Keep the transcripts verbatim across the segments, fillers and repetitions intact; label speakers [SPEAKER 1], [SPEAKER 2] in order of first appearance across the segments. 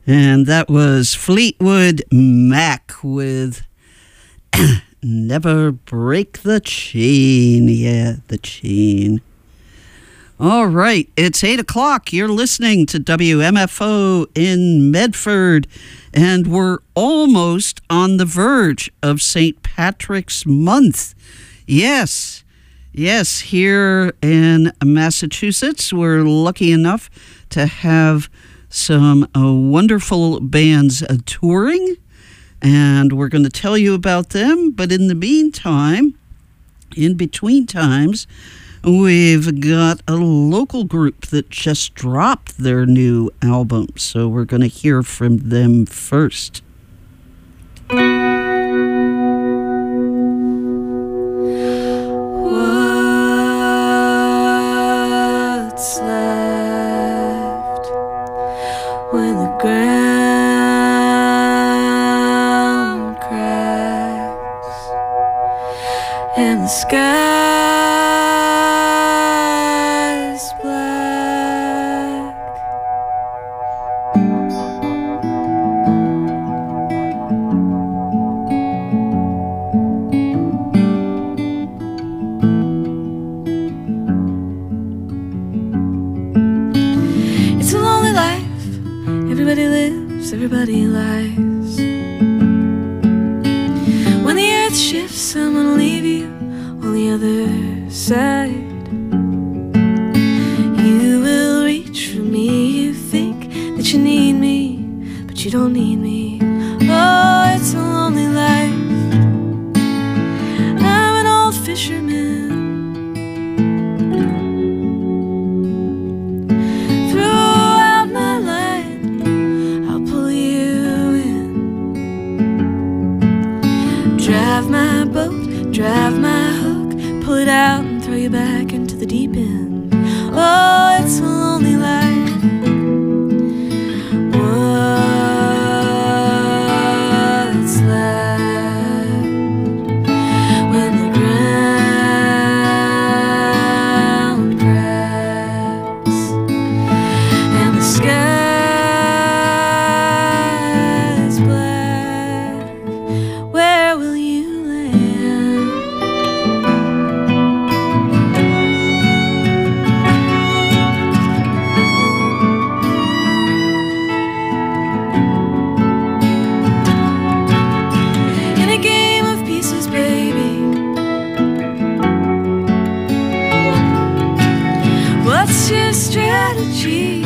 [SPEAKER 1] And that was Fleetwood Mac with Never Break the Chain. Yeah, the chain. All right, it's eight o'clock. You're listening to W M F O in Medford, and we're almost on the verge of Saint Patrick's Month. Yes, yes, here in Massachusetts, we're lucky enough to have some uh, wonderful bands uh, touring, and we're going to tell you about them. But in the meantime, in between times, we've got a local group that just dropped their new album, so we're going to hear from them first.
[SPEAKER 2] What's left when the ground cracks and the sky's black? It's a lonely life. Everybody lives, everybody lies. When the earth shifts, someone will leave you on the other side. You will reach for me, you think that you need me, but you don't need me. Oh, it's a lonely life. I'm an old fisherman. Throughout my line, I'll pull you in. Drive my boat, drive my hook, pull it out and throw you back into the deep end. Oh, it's a lonely life. What's left when the ground cracks and the sky's black? Where will you land? In a game of pieces, baby, what's your strategy?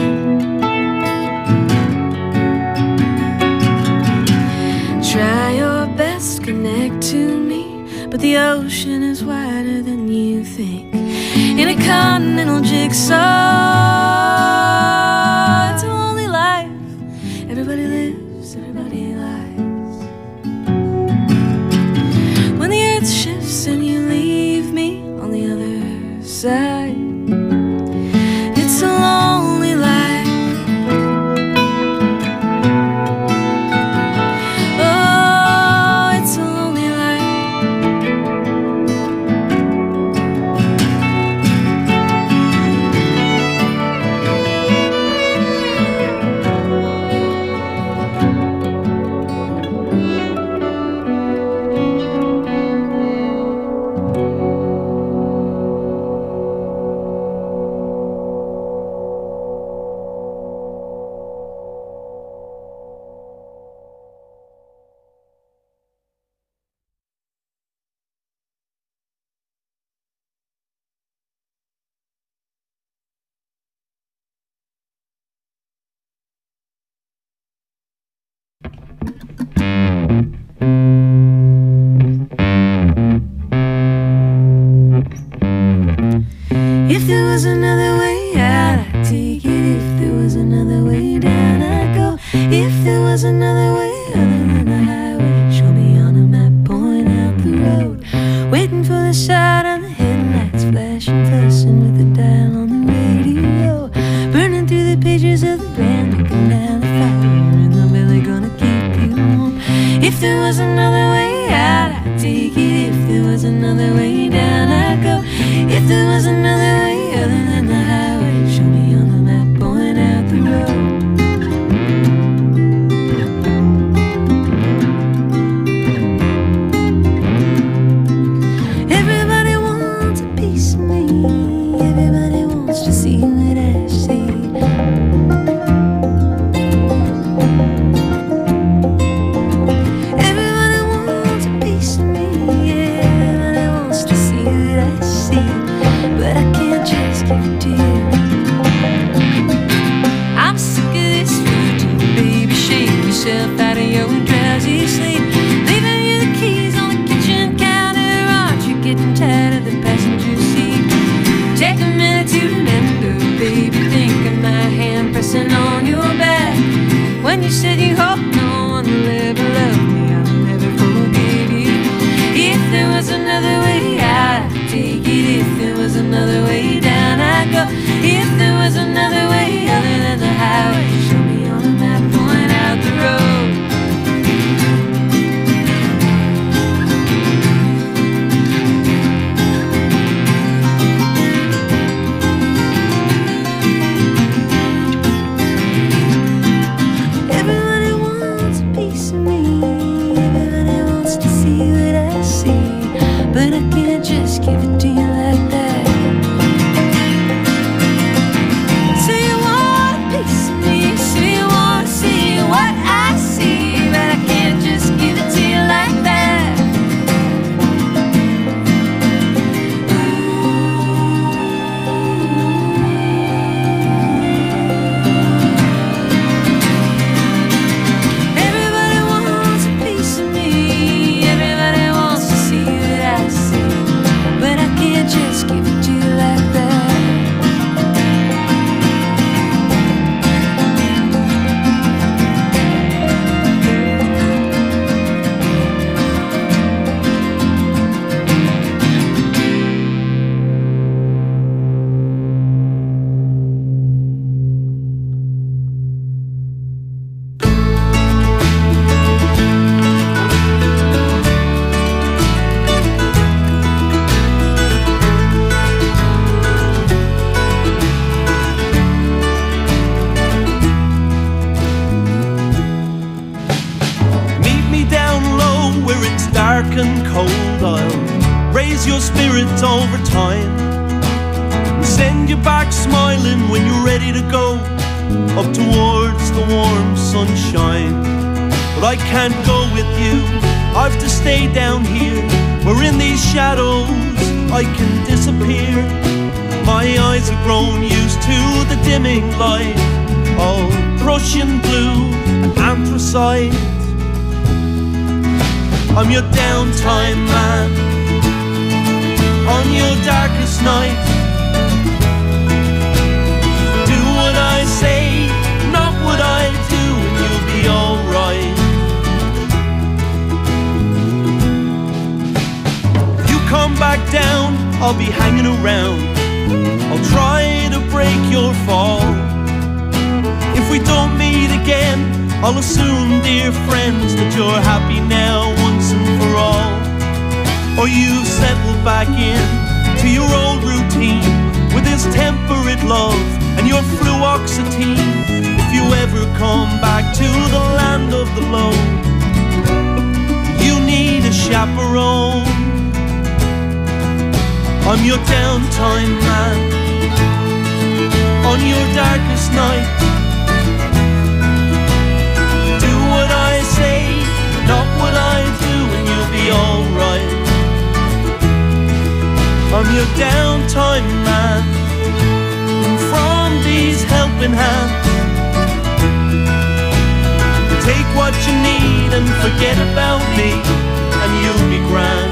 [SPEAKER 2] Try your best, connect to me, but the ocean is wider than you think. In a continental jigsaw, it's a lonely life. Everybody lives, everybody lies. When the earth shifts and you leave me on the other side, it's a lonely life. Oh, it's a lonely life. If there was another way out, I'd take it. If there was another way down, I'd go. If there was another way other than the highway, show me on a map, point out the road. Waiting for the shot on the headlights, flashing, fussing with the dial on the radio. Burning through the pages of the brand, looking down the fire in the belly, gonna keep you warm. If there was another way out, I'd take it. If there was another way down, I'd go. If there was another way other than the highway, show me on the map, point out the road. when you said you hope no one will ever love me, I'll never forgive you. If there was another way out, I'd take it. If there was another way down, I'd go. If there was another way other than the highway, show me on a map, point out the road. Everybody wants a piece of me. Everybody wants to see what I see, but I can't just give it to you like that. Say you want a piece of me, say you want to see what I see, but I can't just give it to you like that. Everybody wants a piece of me, everybody wants to see what I see, but I can't just give it to you like that.
[SPEAKER 3] Meet me down low where it's dark and cold. I'll raise your spirits over time and send you back smiling when you're ready to go up towards the warm sunshine. But I can't go with you, I've to stay down here where in these shadows I can disappear. My eyes have grown used to the dimming light of Prussian blue and anthracite. I'm your downtime man on your darkest night. Do what I say, not what I do, and you'll be alright. You come back down, I'll be hanging around. I'll try to break your fall. If we don't meet again, I'll assume, dear friends, that you're happy now once and for all. Or you've settled back in to your old routine with this temperate love and your fluoxetine. If you ever come back to the land of the low, you need a chaperone. I'm your downtime man on your darkest night. Do what I say, not what I do, and you'll be alright. I'm your downtime man from these helping hands. Take what you need and forget about me, and you'll be grand.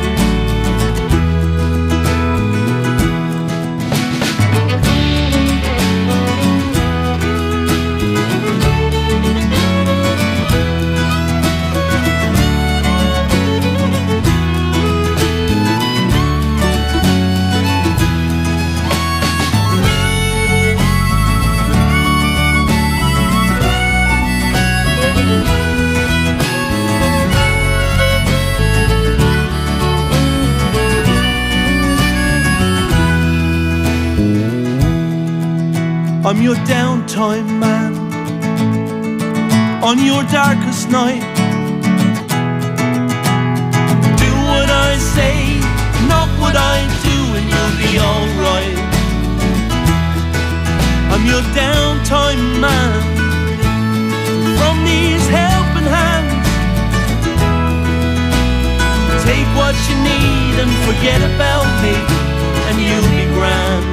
[SPEAKER 3] I'm your downtime man on your darkest night. Do what I say, not what I do, and you'll be alright. I'm your downtime man from these helping hands. Take what you need and forget about me, and you'll be grand.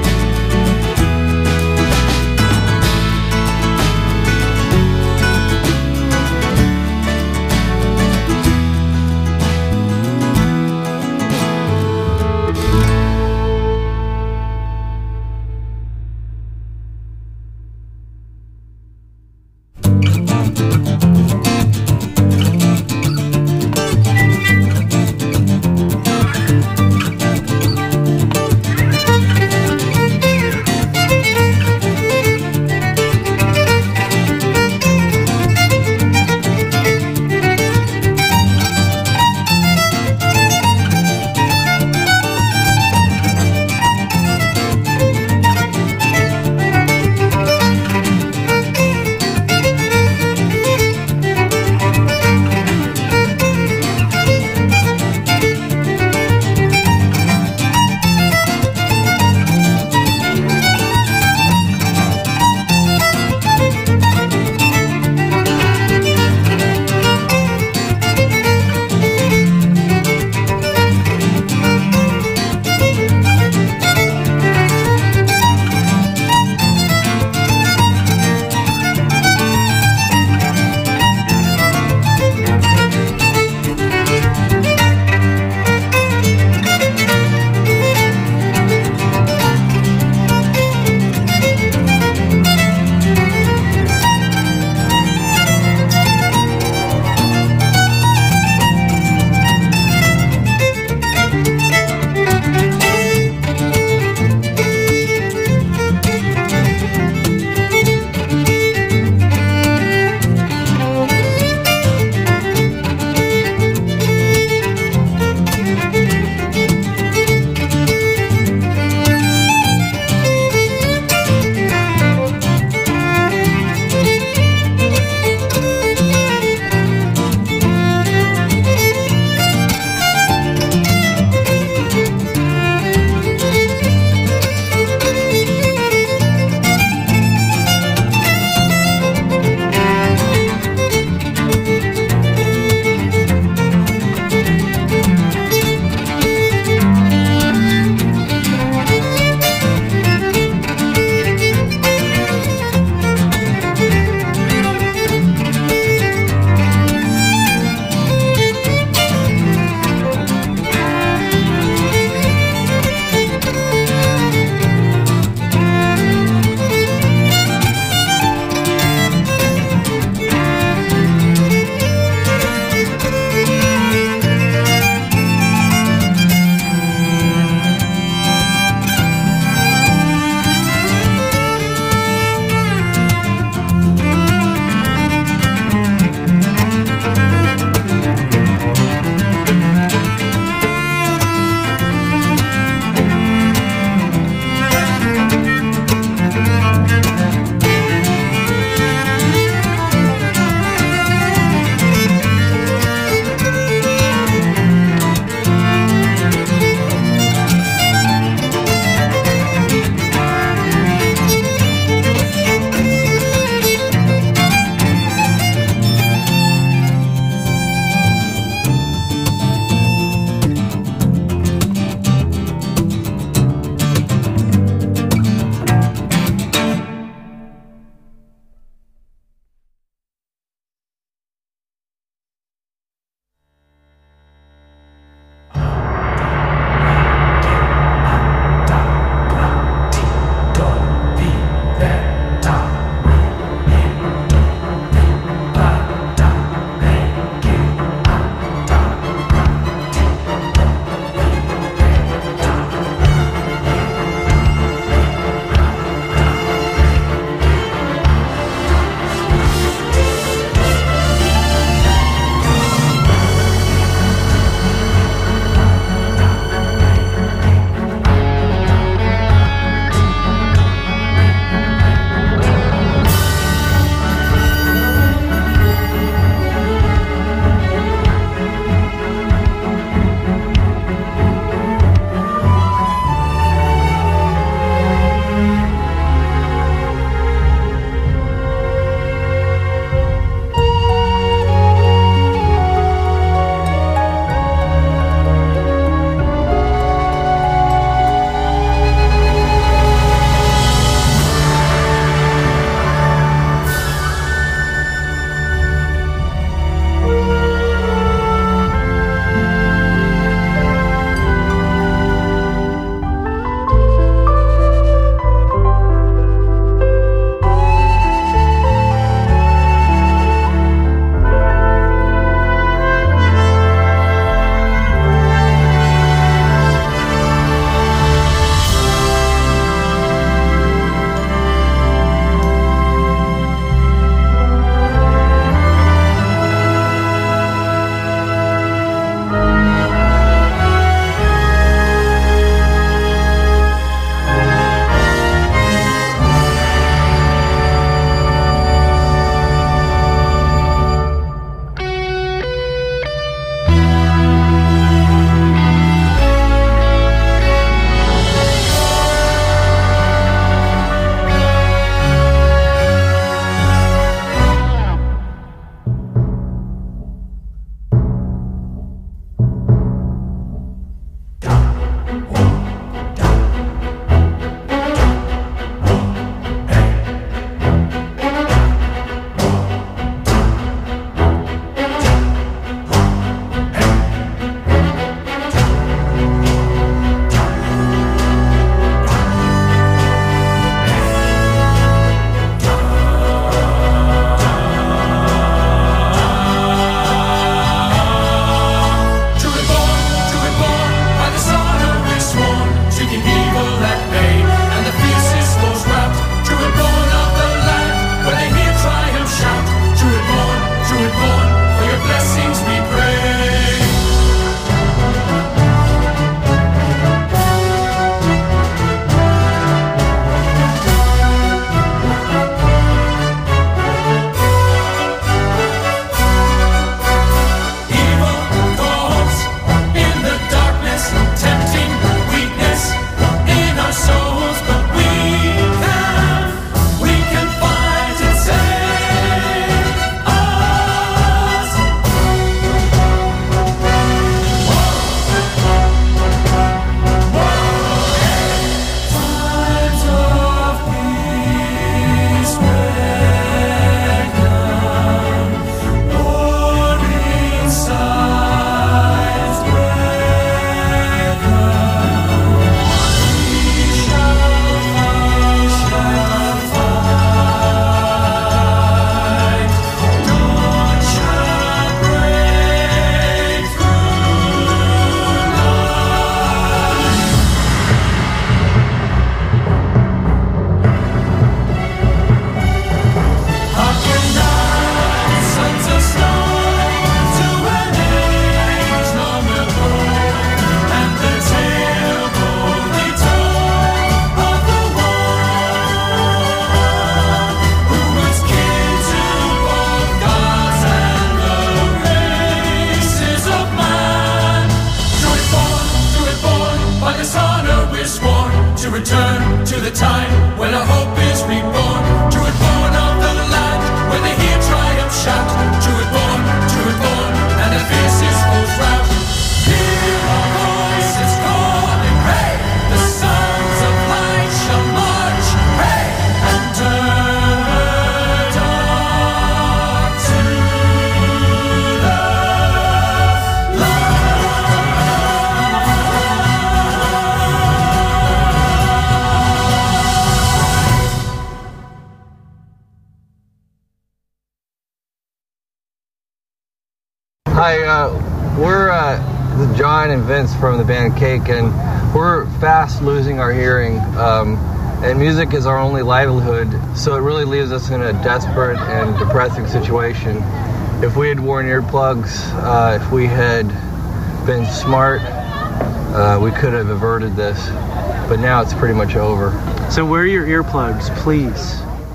[SPEAKER 4] Hi, uh, we're uh, John and Vince from the band Cake, and we're fast losing our hearing. Um, and music is our only livelihood, so it really leaves us in a desperate and depressing situation. If we had worn earplugs, uh, if we had been smart, uh, we could have averted this. But now it's pretty much over.
[SPEAKER 5] So wear your earplugs, please.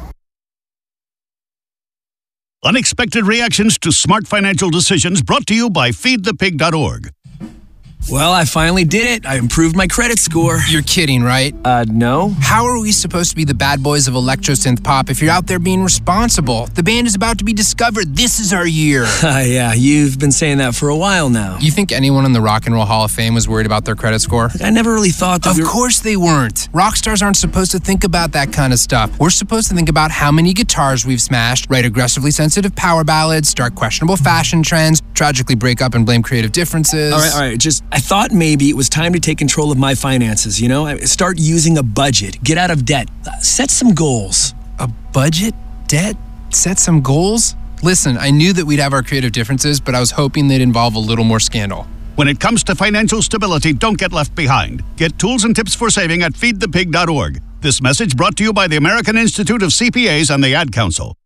[SPEAKER 6] Unexpected reactions to smart financial decisions brought to you by feed the pig dot org.
[SPEAKER 7] Well, I finally did it. I improved my credit score.
[SPEAKER 8] You're kidding, right?
[SPEAKER 7] Uh, no.
[SPEAKER 8] How are we supposed to be the bad boys of electro synth pop if you're out there being responsible? The band is about to be discovered. This is our year.
[SPEAKER 7] Uh, yeah, you've been saying that for a while now.
[SPEAKER 8] You think anyone in the Rock and Roll Hall of Fame was worried about their credit score?
[SPEAKER 7] I never really thought that.
[SPEAKER 8] Of
[SPEAKER 7] we were...
[SPEAKER 8] course they weren't. Rock stars aren't supposed to think about that kind of stuff. We're supposed to think about how many guitars we've smashed, write aggressively sensitive power ballads, start questionable fashion trends, tragically break up and blame creative differences.
[SPEAKER 7] All right, all right. Just, I thought maybe it was time to take control of my finances, you know? Start using a budget. Get out of debt. Set some goals.
[SPEAKER 8] A budget? Debt? Set some goals? Listen, I knew that we'd have our creative differences, but I was hoping they'd involve a little more scandal.
[SPEAKER 6] When it comes to financial stability, don't get left behind. Get tools and tips for saving at feed the pig dot org. This message brought to you by the American Institute of C P As and the Ad Council.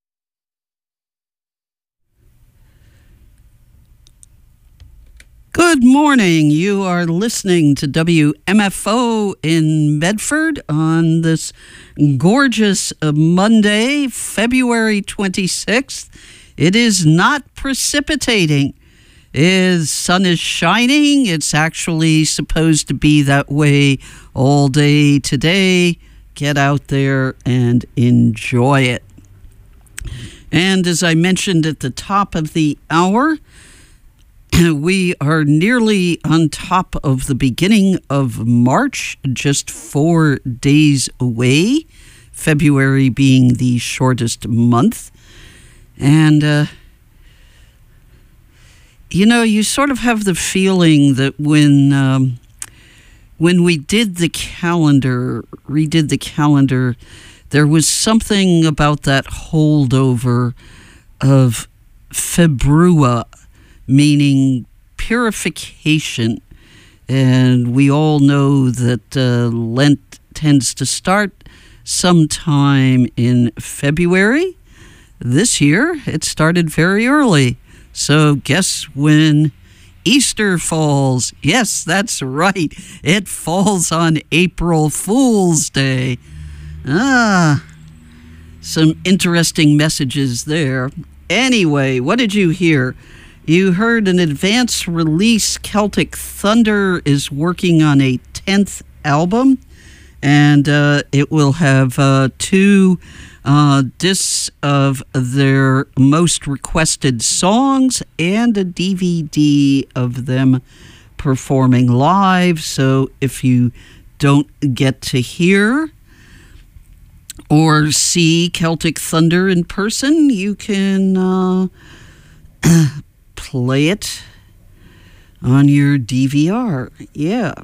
[SPEAKER 1] Good morning. You are listening to W M F O in Medford on this gorgeous Monday, February twenty-sixth. It is not precipitating. The sun is shining. It's actually supposed to be that way all day today. Get out there and enjoy it. And as I mentioned at the top of the hour, we are nearly on top of the beginning of March, just four days away, February being the shortest month. And, uh, you know, you sort of have the feeling that when, um, when we did the calendar, redid the calendar, there was something about that holdover of Februa, meaning purification. And we all know that uh, Lent tends to start sometime in February. This year, it started very early. So guess when Easter falls? Yes, that's right. It falls on April Fool's Day. Ah, some interesting messages there. Anyway, what did you hear? You heard an advance release. Celtic Thunder is working on a tenth album, and uh, it will have uh, two uh, discs of their most requested songs and a D V D of them performing live. So if you don't get to hear or see Celtic Thunder in person, you can Uh, play it on your D V R. Yeah.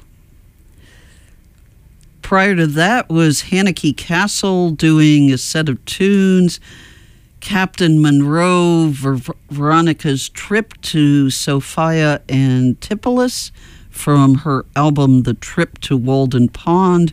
[SPEAKER 1] Prior to that was Haneke Castle doing a set of tunes. Captain Monroe, Ver- Veronica's Trip to Sophia Antipolis from her album The Trip to Walden Pond.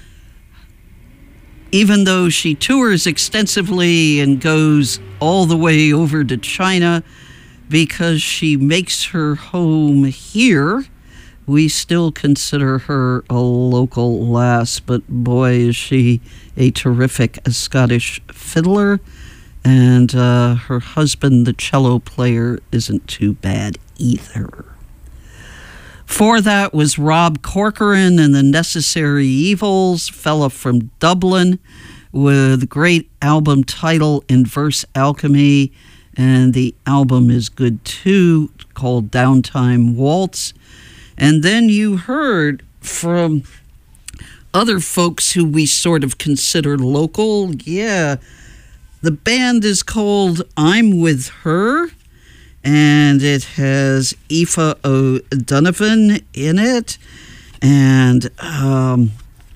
[SPEAKER 1] Even though she tours extensively and goes all the way over to China, because she makes her home here, we still consider her a local lass. But boy, is she a terrific Scottish fiddler. And uh, her husband, the cello player, isn't too bad either. For that was Rob Corcoran and the Necessary Evils, fella from Dublin, with a great album title In Verse Alchemy. And the album is good too, called Downtime Waltz. And then you heard from other folks who we sort of consider local. Yeah, the band is called I'm With Her, and it has Aoife O'Donovan in it, and um,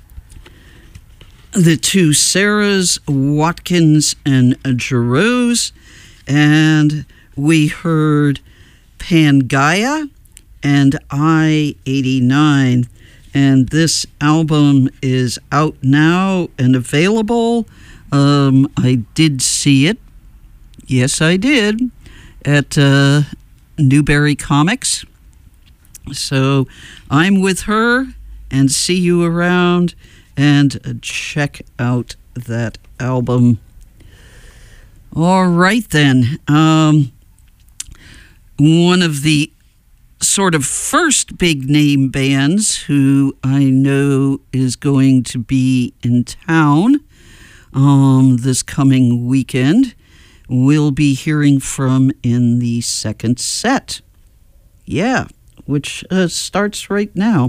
[SPEAKER 1] the two Sarahs, Watkins and Giroux. And we heard Pangaea and I eighty-nine. And this album is out now and available. Um, I did see it. Yes, I did. At uh, Newberry Comics. So I'm with her, and see you around, and check out that album. All right, then. Um, one of the sort of first big name bands who I know is going to be in town um, this coming weekend, we'll be hearing from in the second set. Yeah, which uh, starts right now.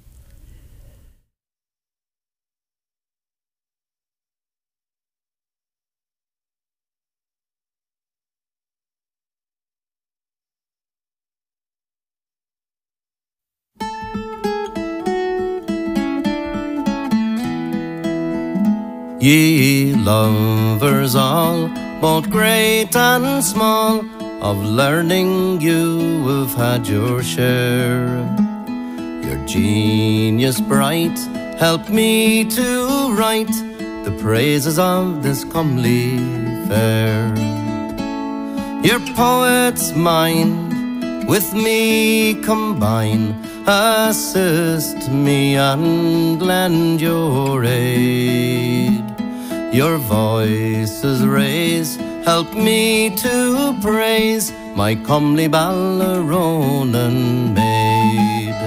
[SPEAKER 9] Ye lovers all, both great and small, of learning you have had your share. Your genius bright helped me to write the praises of this comely fair. Your poet's mind with me combine, assist me and lend your aid. Your voices raise, help me to praise my comely Balleronan maid.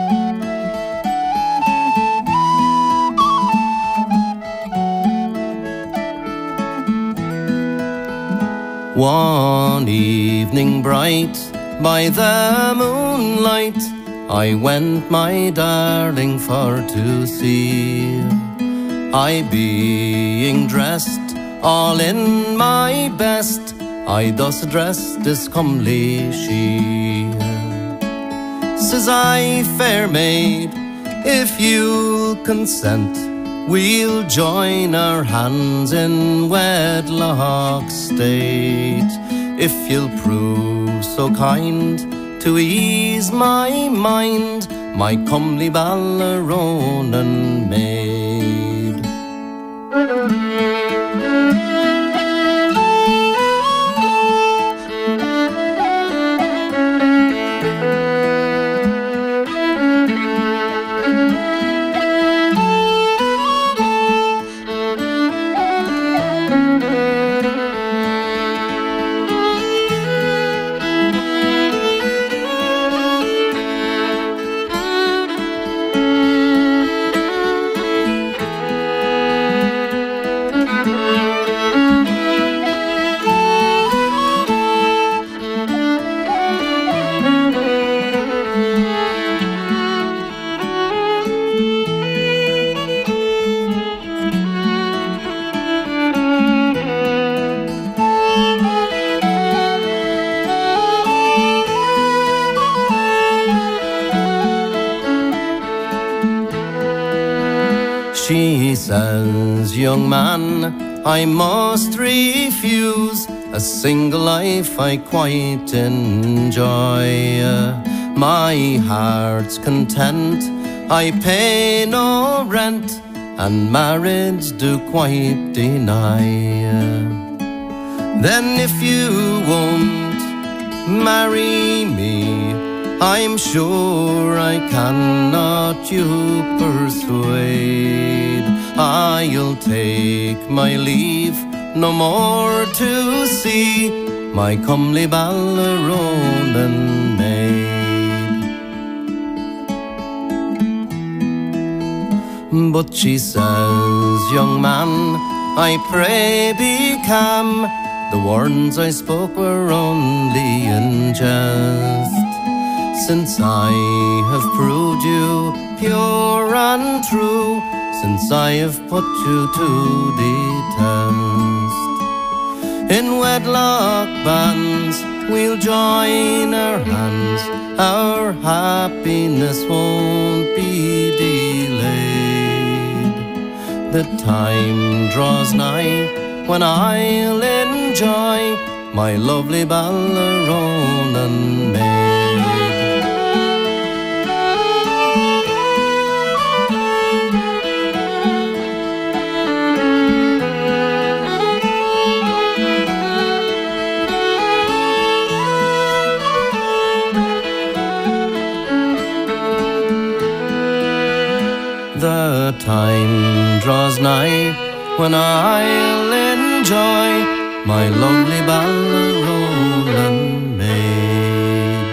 [SPEAKER 9] One evening bright, by the moonlight, I went my darling for to see. I being dressed all in my best, I thus addressed this comely she. Says I, fair maid, if you'll consent, we'll join our hands in wedlock state. If you'll prove so kind to ease my mind, my comely Balleronan maid. She says, young man, I must refuse a single life I quite enjoy. My heart's content, I pay no rent, and marriage do quite deny. Then if you won't marry me, I'm sure I cannot you persuade. I'll take my leave, no more to see my comely Balleronan maid. But she says, young man, I pray be calm, the words I spoke were only in jest. Since I have proved you pure and true, since I have put you to the test, in wedlock bands we'll join our hands, our happiness won't be delayed. The time draws nigh when I'll enjoy my lovely Balleronan maid. The time draws nigh when I'll enjoy my lovely Balleronan maid.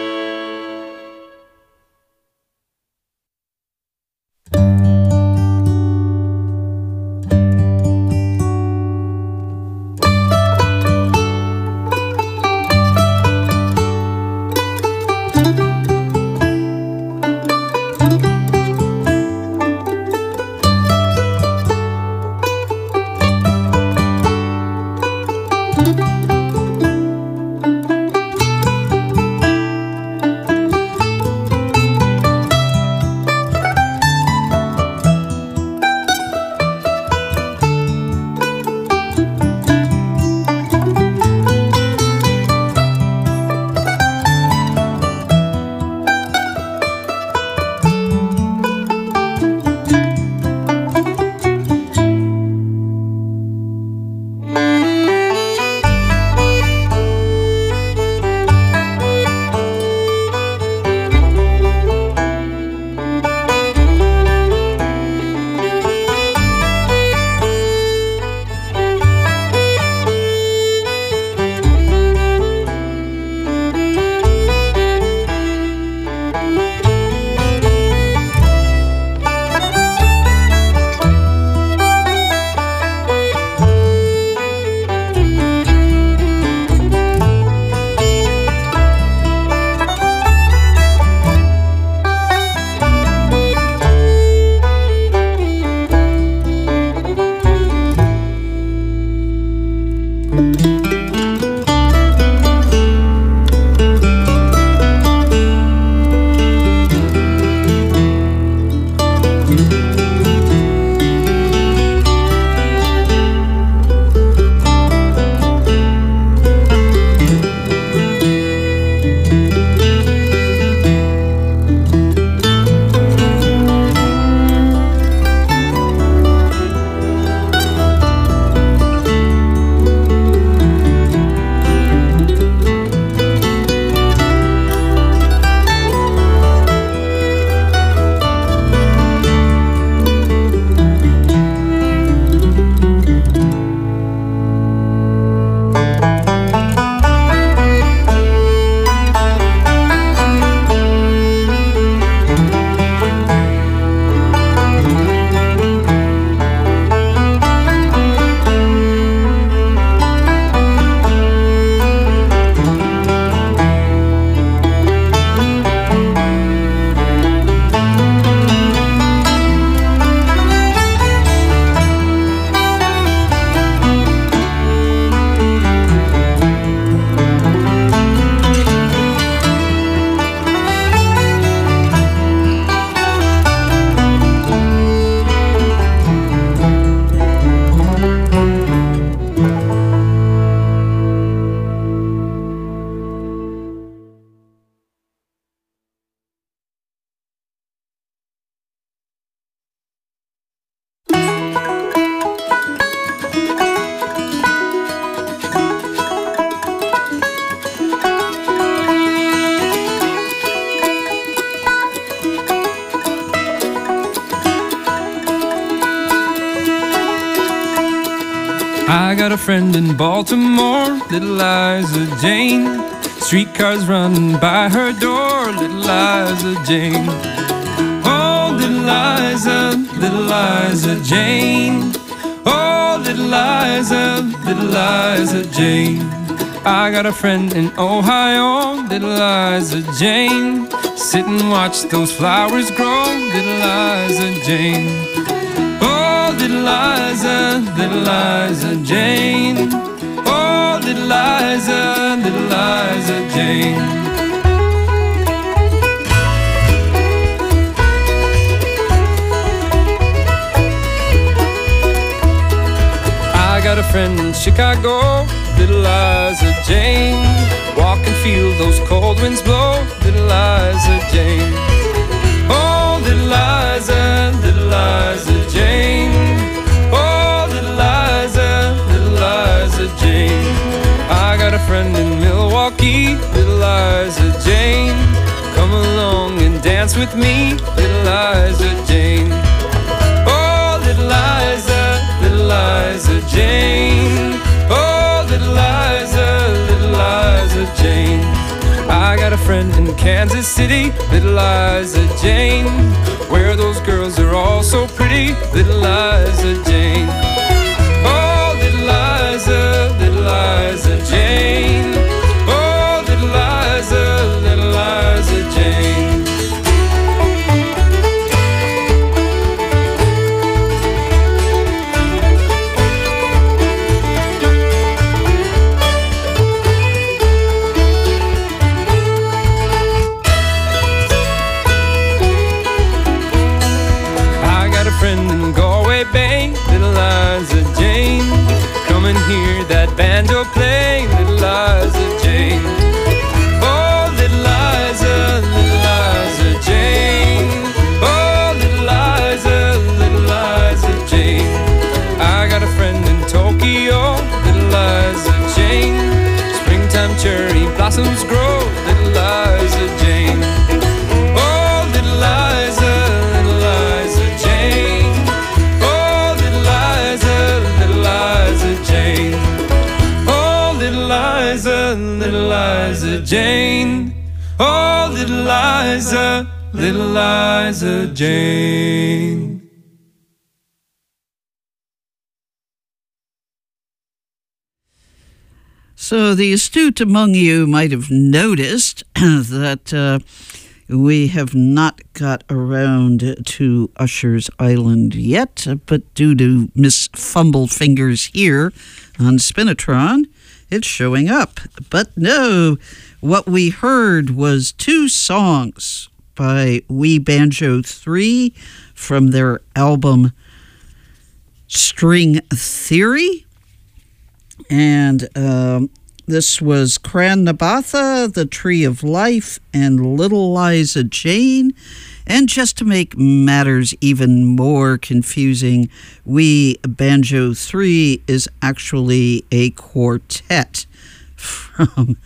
[SPEAKER 10] I got a friend in Baltimore, little Liza Jane. Streetcars running by her door, little Liza Jane. Oh, little Liza, little Liza Jane. Oh, little Liza, little Liza Jane. I got a friend in Ohio, little Liza Jane. Sit and watch those flowers grow, little Liza Jane. Oh, little Liza, little Liza Jane. Oh, little Liza, little Liza Jane. I got a friend in Chicago, little little Liza Jane. Walk and feel those cold winds blow, little Liza Jane. Oh, little Liza, little Liza Jane. Oh, little Liza, little Liza Jane. I got a friend in Milwaukee, little Liza Jane. Come along and dance with me, little Liza Jane. Oh, little Liza, little Liza Jane. Oh, little Liza, little Liza Jane. I got a friend in Kansas City, little Liza Jane. Where those girls are all so pretty, little Liza Jane. Oh, little Liza, little Liza Jane. Oh, little Liza, little Liza Jane. Friend in Galway Bay, little Liza Jane. Come and hear that banjo play, little Liza Jane. Oh, little Liza, little Liza Jane. Oh, little Liza, little Liza Jane. I got a friend in Tokyo, little Liza Jane. Springtime cherry blossoms grow, little Liza Jane. Oh, little Liza, little Liza Jane. Oh, little Liza, little Liza Jane. Oh, little Liza, little Liza Jane. Oh, little Liza, little Liza Jane.
[SPEAKER 1] So the astute among you might have noticed that uh, we have not got around to Usher's Island yet, but due to Miss Fumble Fingers here on Spinatron, it's showing up. But no, what we heard was two songs by We Banjo three from their album String Theory. And um, this was Cran Nabatha, The Tree of Life, and Little Liza Jane. And just to make matters even more confusing, We Banjo three is actually a quartet from,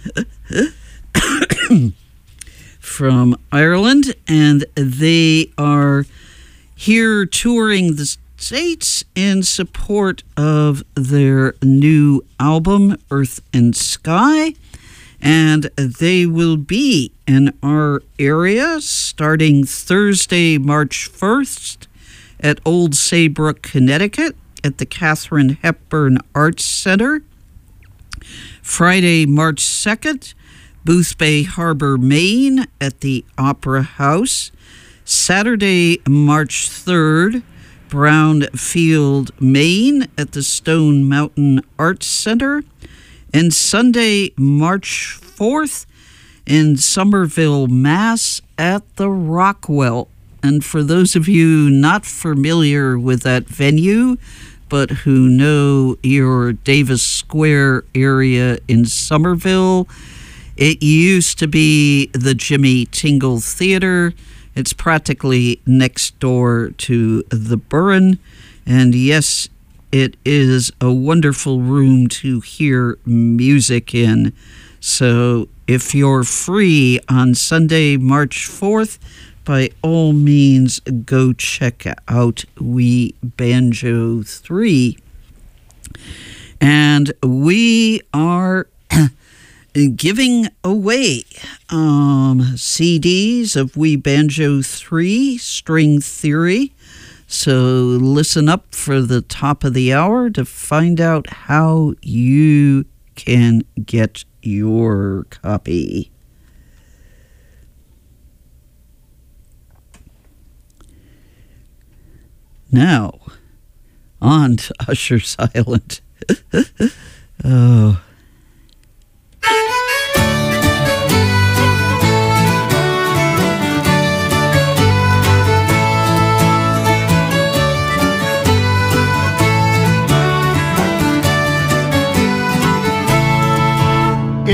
[SPEAKER 1] from Ireland, and they are here touring the States in support of their new album, Earth and Sky. And they will be in our area starting Thursday, March first at Old Saybrook, Connecticut at the Katharine Hepburn Arts Center. Friday, March second, Boothbay Harbor, Maine at the Opera House. Saturday, March third, Brownfield, Maine at the Stone Mountain Arts Center. And Sunday, March fourth, in Somerville, Mass at the Rockwell. And for those of you not familiar with that venue, but who know your Davis Square area in Somerville, it used to be the Jimmy Tingle Theater. It's practically next door to the Burren. And yes, it is a wonderful room to hear music in. So if you're free on Sunday, March fourth, by all means, go check out We Banjo three. And we are giving away um, C Ds of We Banjo three, String Theory. So listen up for the top of the hour to find out how you can get your copy. Now, on to Usher's Island. Oh.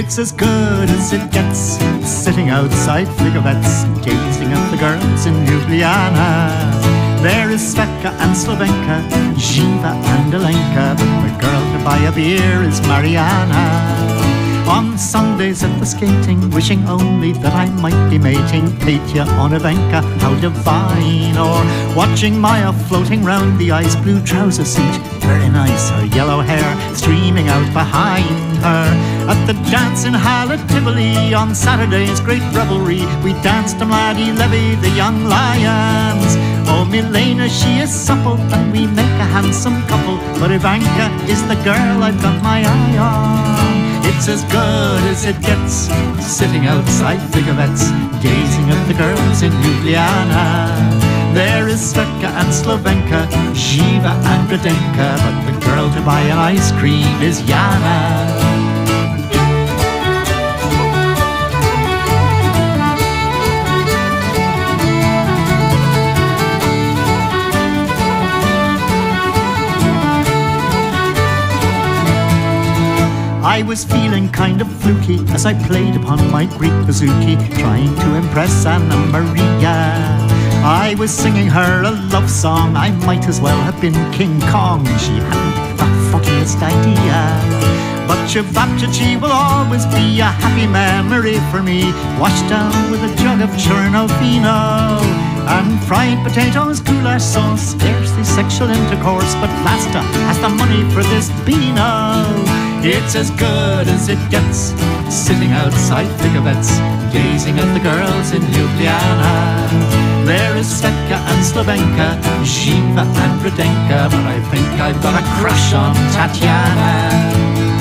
[SPEAKER 11] It's as good as it gets, sitting outside Fligovets, gazing at the girls in Ljubljana. There is Sveka and Slovenka, Živa and Alenka, but the girl to buy a beer is Mariana. On Sundays at the skating, wishing only that I might be mating Petya Onevenka, how divine. Or watching Maya floating round the ice blue trouser seat, very nice, her yellow hair streaming out behind her. At the dance in Halle Tivoli on Saturday's great revelry, we danced to Mladi Levy, the young lions. Oh, Milena, she is supple, and we make a handsome couple, but Ivanka is the girl I've got my eye on. It's as good as it gets, sitting outside Fligovets, gazing at the girls in Ljubljana. There is Sveka and Slovenka, Živa and Radenka, but the girl to buy an ice cream is Jana. I was feeling kind of fluky as I played upon my Greek bouzouki, trying to impress Anna Maria. I was singing her a love song, I might as well have been King Kong. She hadn't the foggiest idea. But Cevapcici will always be a happy memory for me, washed down with a jug of Chernovino. And fried potatoes, goulash sauce, scarcely sexual intercourse, but Vlasta has the money for this Beano. It's as good as it gets, sitting outside Fligovets, gazing at the girls in Ljubljana. There is Sveka and Slovenka, Živa and Radenka, but I think I've got a crush on Tatiana.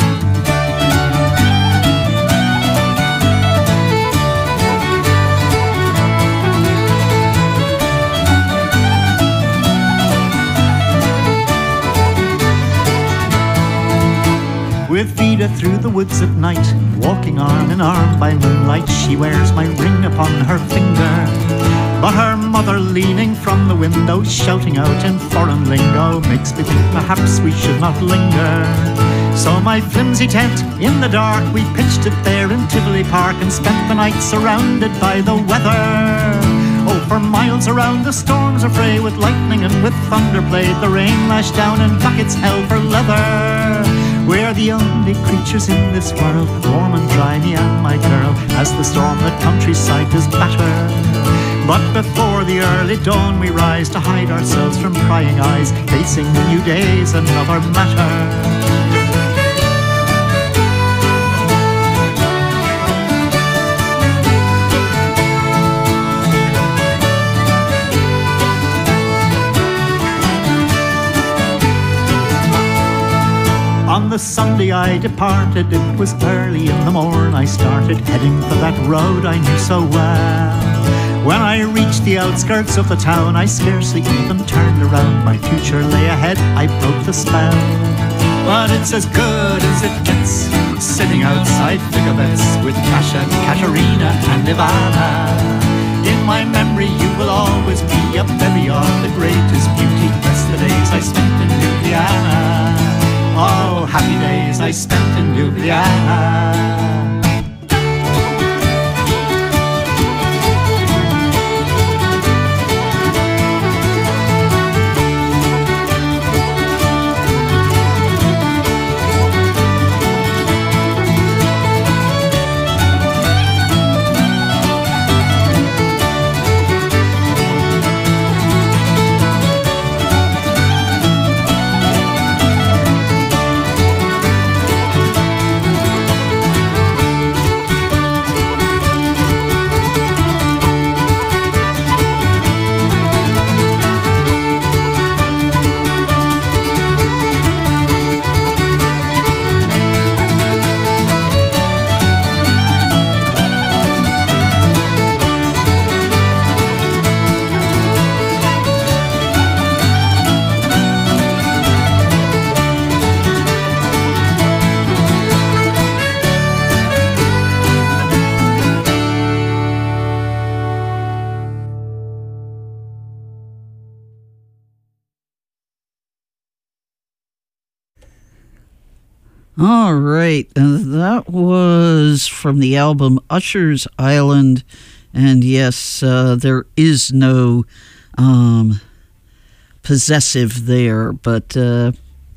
[SPEAKER 11] With Vida through the woods at night, walking arm in arm by moonlight, she wears my ring upon her finger. But her mother leaning from the window, shouting out in foreign lingo, makes me think perhaps we should not linger. So my flimsy tent in the dark, we pitched it there in Tivoli Park and spent the night surrounded by the weather. Oh, for miles around the storms are fray, with lightning and with thunder played. The rain lashed down and buckets held for leather. We're the only creatures in this world, warm and dry, me and my girl, as the storm the countryside does batter. But before the early dawn we rise to hide ourselves from prying eyes, facing new days, another matter. On the Sunday I departed, it was early in the morn. I started heading for that road I knew so well. When I reached the outskirts of the town, I scarcely even turned around. My future lay ahead, I broke the spell. But it's as good as it gets, sitting outside Fligovets with Kasia, Katerina and Ivana. In my memory you will always be a bevy of the greatest beauty. Bless the days I spent in Ljubljana. Oh, happy days I spent in Ljubljana.
[SPEAKER 1] All right, and that was from the album Usher's Island, and yes, uh, there is no um, possessive there, but uh,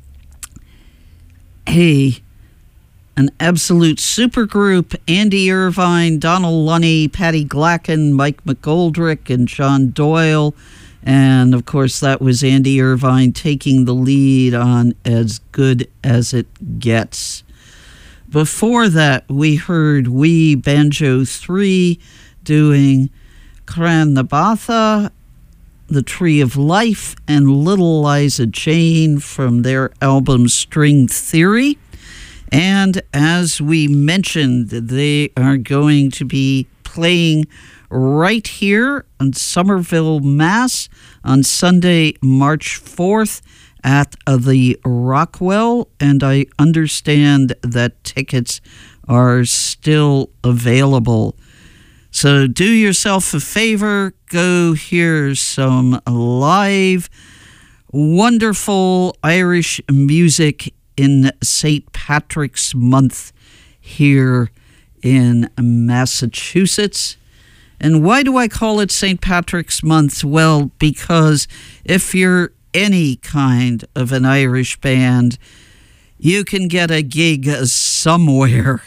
[SPEAKER 1] hey, an absolute supergroup, Andy Irvine, Donald Lunny, Patty Glacken, Mike McGoldrick, and John Doyle. And, of course, that was Andy Irvine taking the lead on As Good As It Gets. Before that, we heard Wee Banjo three doing Cran Nabatha, The Tree of Life, and Little Liza Jane from their album String Theory. And as we mentioned, they are going to be playing right here in Somerville, Mass on Sunday, March fourth at the Rockwell, and I understand that tickets are still available. So do yourself a favor, go hear some live, wonderful Irish music in Saint Patrick's Month here in Massachusetts. And why do I call it Saint Patrick's Month? Well, because if you're any kind of an Irish band, you can get a gig somewhere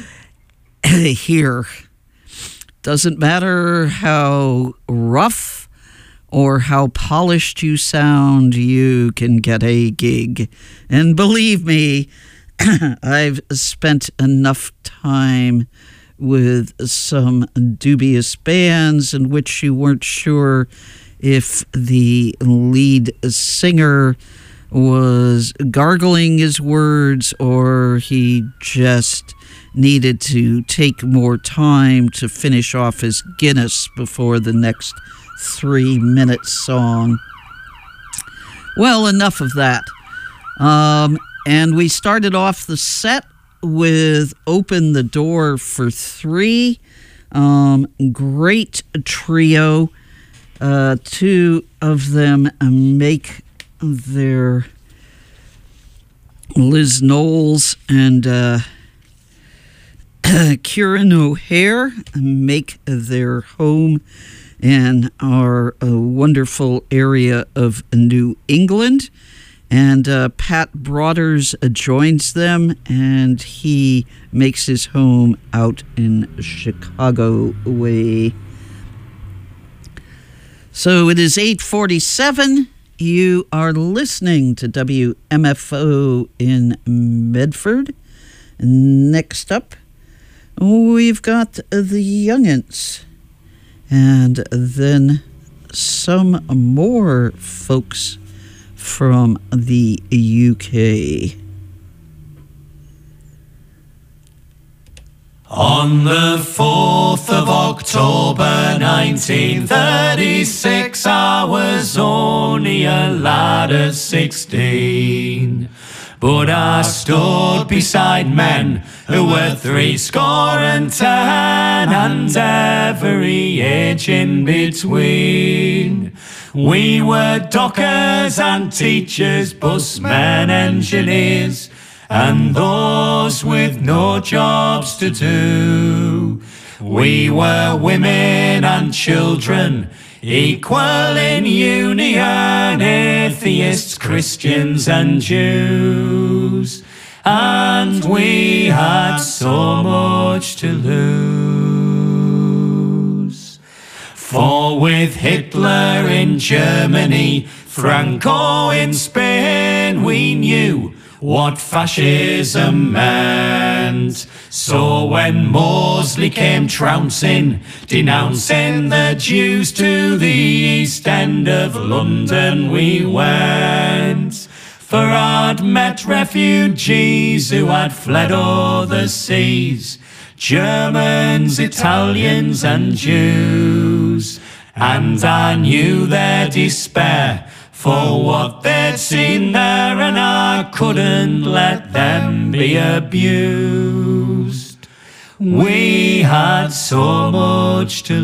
[SPEAKER 1] here. Doesn't matter how rough or how polished you sound, you can get a gig. And believe me, I've spent enough time with some dubious bands in which you weren't sure if the lead singer was gargling his words or he just needed to take more time to finish off his Guinness before the next three-minute song. Well, enough of that. Um, and we started off the set with Open the Door for Three. Um, great trio. Uh, two of them make their Liz Knowles and uh, Kieran O'Hare make their home in our uh, wonderful area of New England. And uh, Pat Broaders uh, joins them, and he makes his home out in Chicago way. So it is eight forty-seven. You are listening to W M F O in Medford. Next up, we've got the Young'uns. And then some more folks from the U K.
[SPEAKER 12] On the fourth of October nineteen thirty-six, I was only a lad of sixteen. But I stood beside men who were three score and ten, and every age in between. We were dockers and teachers, busmen, engineers, and those with no jobs to do. We were women and children, equal in union, atheists, Christians, and Jews. And we had so much to lose. For with Hitler in Germany, Franco in Spain, we knew what fascism meant. So when Mosley came trouncing, denouncing the Jews, to the East End of London we went. For I'd met refugees who had fled o'er the seas, Germans, Italians, and Jews, and I knew their despair for what they'd seen there, and I couldn't let them be abused. We had so much to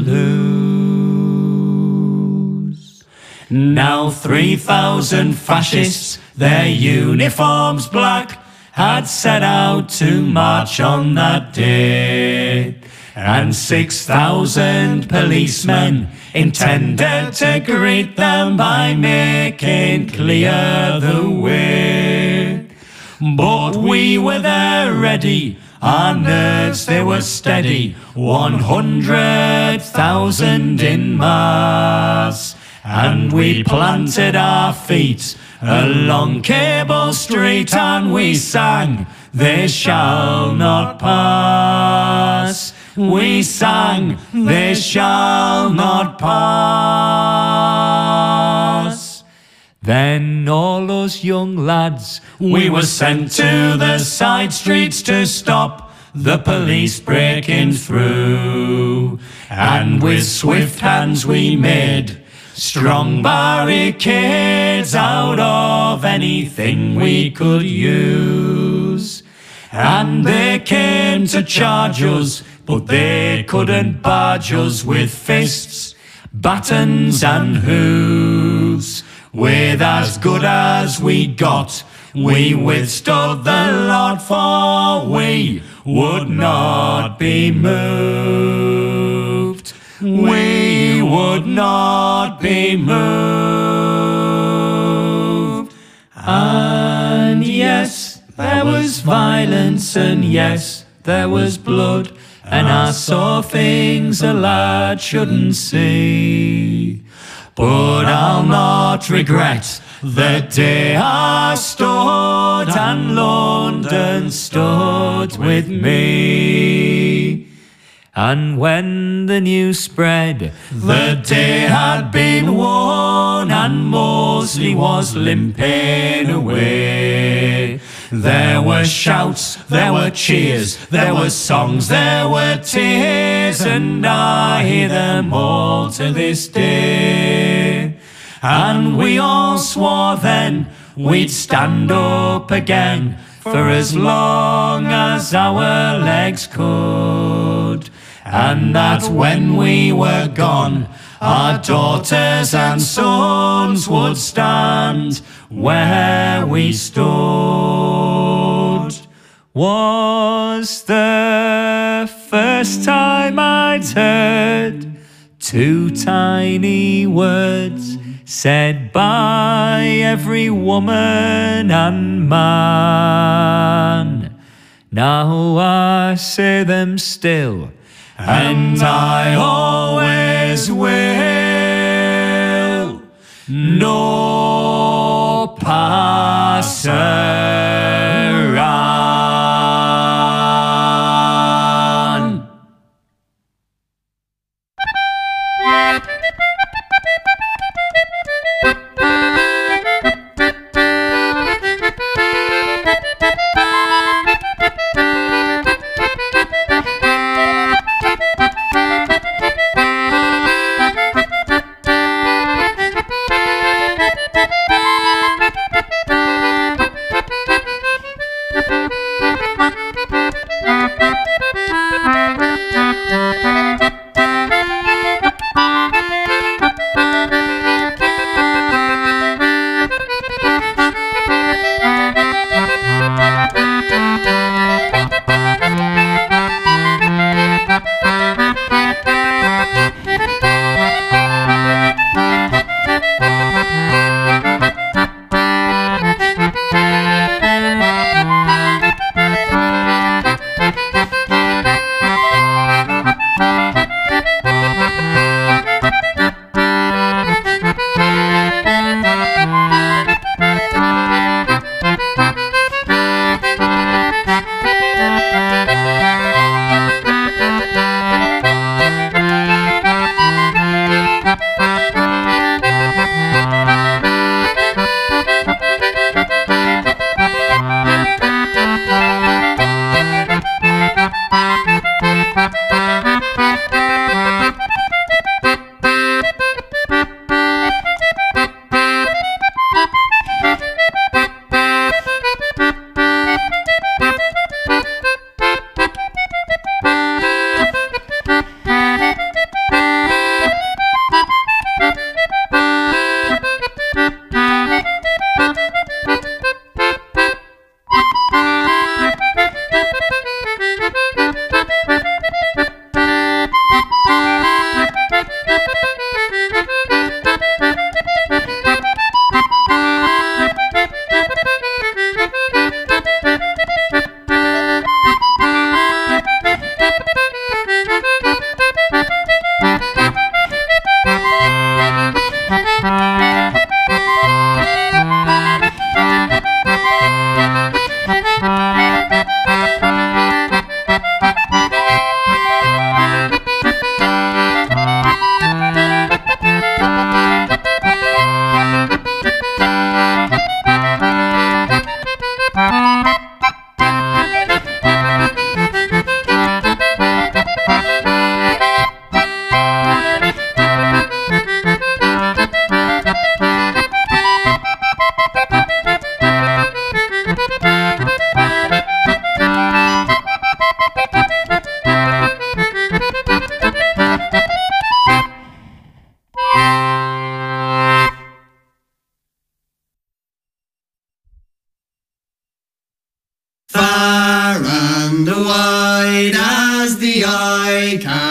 [SPEAKER 12] lose. Now three thousand fascists, their uniforms black, had set out to march on that day, and six thousand policemen intended to greet them by making clear the way. But we were there ready, our nerves they were steady, one hundred thousand in mass, and we planted our feet along Cable Street and we sang, "They shall not pass." We sang, "They shall not pass." Then all us young lads, we were sent to the side streets to stop the police breaking through, and with swift hands we made strong barricades out of anything we could use. And they came to charge us, but they couldn't barge us with fists, batons and hooves. With as good as we got, we withstood the lot, for we would not be moved. We would not be moved. And yes, there was violence, and yes, there was blood, and I saw things a lad shouldn't see. But I'll not regret the day I stood and London stood with me. And when the news spread, the day had been won and Mosley was limping away. There were shouts, there were cheers, there were songs, there were tears, and I hear them all to this day. And we all swore then we'd stand up again for as long as our legs could, and that when we were gone, our daughters and sons would stand where we stood. Was the first time I'd heard two tiny words said by every woman and man. Now I say them still, and I always will. No passer on.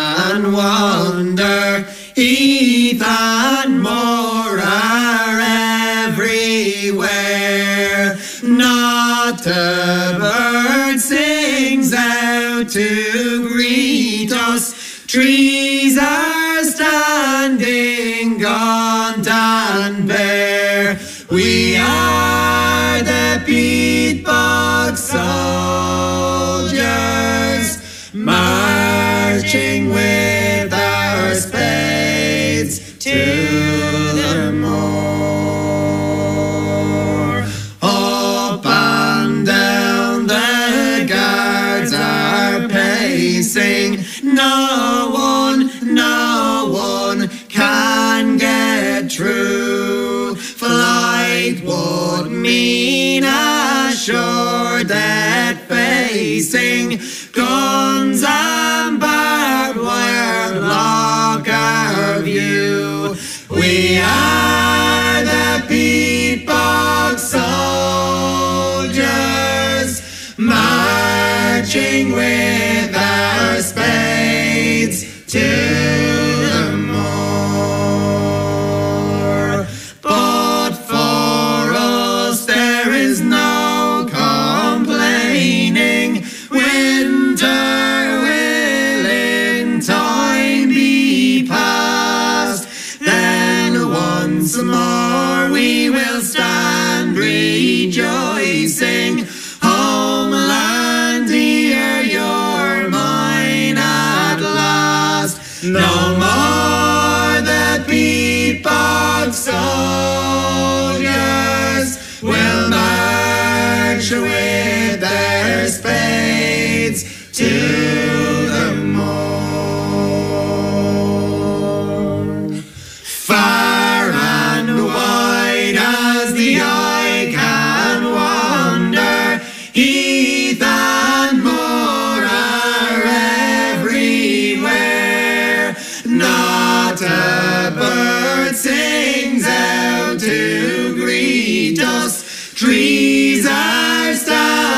[SPEAKER 13] and wonder, heath and moor are everywhere. Not a bird sings out to greet us, trees are standing gaunt and bare. We are the peat bog soldiers, marching with our spades to the moor. Up and down the guards are pacing, no one, no one can get through. Flight would mean a sure death facing, guns and barbed wire block our view. We are the peat bog soldiers, marching with our spades to the moor. But for us there is no complaining. Winter will in time be past, then once more we will stand rejoicing. Homeland, hear your mine at last. No more the peat bog soldiers will march with their spades to the moor. Far and wide as the eye can wander, heath and moor are everywhere. Not a bird sings out to greet us, trees are standing